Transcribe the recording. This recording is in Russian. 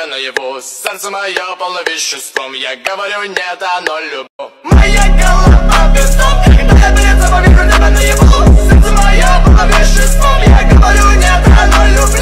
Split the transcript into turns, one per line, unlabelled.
тебя наяву. Сердце мое полно веществом, я говорю нет, оно любовь. Моя голова без дом, когда я перед тобой вижу тебя наяву. Сердце мое полно веществом, я говорю нет, оно любовь.